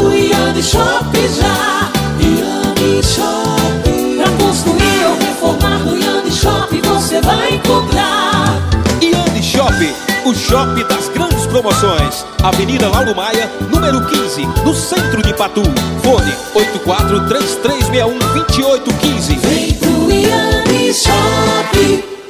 no Iane Shopping já. Iane Shopping. Pra construir ou reformar no Iane Shopping você vai encontrar. Iane Shopping, o shopping das grandes promoções. Avenida Lauro Maia, número 15, no centro de Patu. Fone 8433612815. Vem pro Iane Shopping.